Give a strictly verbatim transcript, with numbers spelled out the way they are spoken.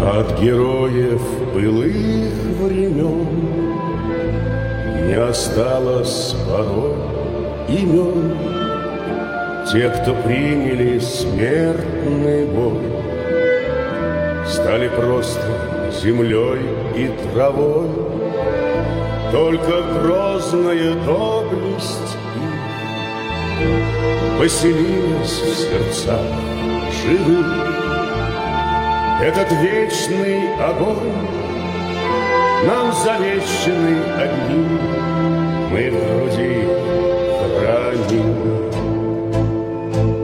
От героев былых времен не осталось порой имен. Те, кто приняли смертный бой, стали просто землей и травой. Только грозная доблесть их поселилась в сердцах живых. Этот вечный огонь, нам завещанный одним, мы в груди храним.